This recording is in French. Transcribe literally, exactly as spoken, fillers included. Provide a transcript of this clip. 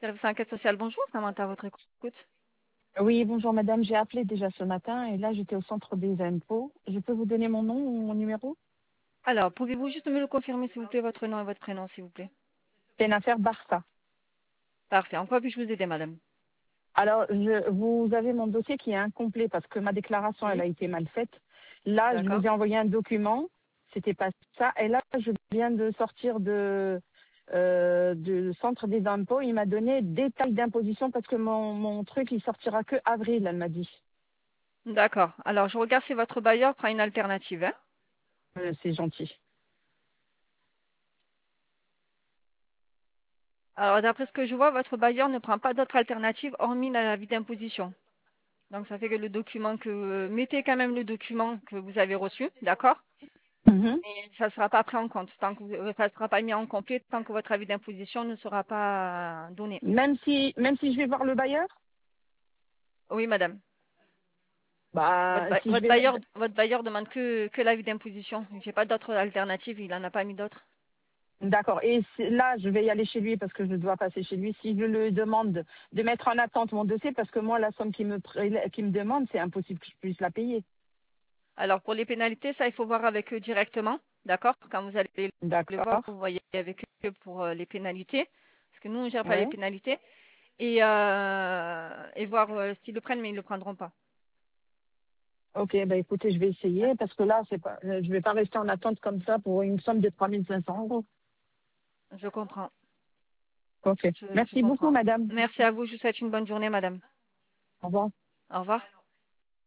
service enquête sociale, bonjour, Samantha, à votre écoute. Oui, bonjour madame, j'ai appelé déjà ce matin et là j'étais au centre des impôts. Je peux vous donner mon nom ou mon numéro? Alors, pouvez-vous juste me le confirmer, s'il vous plaît, votre nom et votre prénom, s'il vous plaît? C'est une affaire Barça. Parfait. En quoi puis-je vous aider, madame? Alors, je, vous avez mon dossier qui est incomplet parce que ma déclaration, elle Oui. a été mal faite. Là, je D'accord. vous ai envoyé un document, c'était pas ça. Et là, je viens de sortir de, euh, du centre des impôts. Il m'a donné détail d'imposition parce que mon, mon truc, il sortira que avril, elle m'a dit. D'accord. Alors, je regarde si votre bailleur prend une alternative, hein. Euh, c'est gentil. Alors, d'après ce que je vois, votre bailleur ne prend pas d'autre alternative hormis l'avis d'imposition. Donc, ça fait que le document que... Mettez quand même le document que vous avez reçu, d'accord? Mhm. Et ça ne sera pas pris en compte, tant que vous- euh, ça ne sera pas mis en complet, tant que votre avis d'imposition ne sera pas donné. Même si, même si je vais voir le bailleur, Oui, madame. Votre, bah, ba- si je votre vais, bailleur, votre bailleur demande que, que l'avis d'imposition. J'ai pas d'autre alternative, il n'en a pas mis d'autres. d'accord. Et c'est- là, je vais y aller chez lui parce que je dois passer chez lui. Si je lui demande de mettre en attente mon dossier, parce que moi, la somme qu'il me, prélè- qu'il me demande, c'est impossible que je puisse la payer. Alors pour les pénalités, ça il faut voir avec eux directement, d'accord? Quand vous allez le voir, D'accord. vous voyez avec eux pour euh, les pénalités, parce que nous on ne gère pas les Ouais. pénalités, et, euh, et voir euh, s'ils le prennent, mais ils ne le prendront pas. Ok, bah écoutez, je vais essayer parce que là, c'est pas, euh, je vais pas rester en attente comme ça pour une somme de trois mille cinq cents euros. Je comprends, Ok. je, je Merci beaucoup, comprends. madame. Merci à vous, je vous souhaite une bonne journée, madame. Au revoir. Au revoir.